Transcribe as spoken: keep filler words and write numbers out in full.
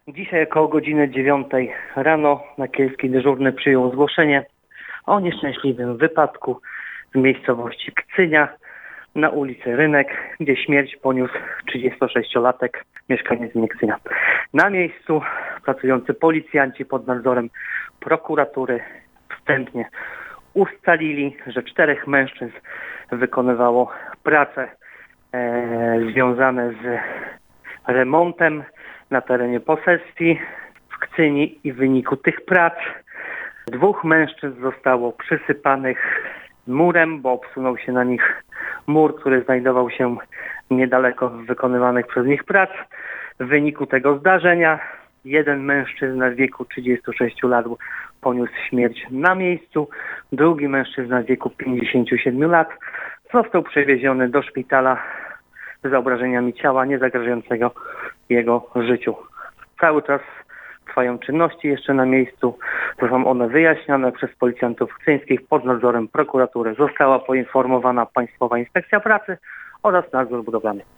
Dzisiaj około godziny dziewiątej rano Nakielski dyżurny przyjął zgłoszenie o nieszczęśliwym wypadku w miejscowości Kcynia na ulicy Rynek, gdzie śmierć poniósł trzydziestosześciolatek, mieszkaniec gminy Kcynia. Na miejscu pracujący policjanci pod nadzorem prokuratury wstępnie ustalili, że czterech mężczyzn wykonywało prace e, związane z remontem na terenie posesji w Kcyni i w wyniku tych prac dwóch mężczyzn zostało przysypanych murem, bo obsunął się na nich mur, który znajdował się niedaleko wykonywanych przez nich prac. W wyniku tego zdarzenia jeden mężczyzna w wieku trzydziestu sześciu lat poniósł śmierć na miejscu, drugi mężczyzna w wieku pięćdziesięciu siedmiu lat został przewieziony do szpitala z obrażeniami ciała niezagrażającego jego życiu. Cały czas trwają czynności jeszcze na miejscu. Są one wyjaśniane przez policjantów kcyńskich pod nadzorem prokuratury. Została poinformowana Państwowa Inspekcja Pracy oraz nadzór budowlany.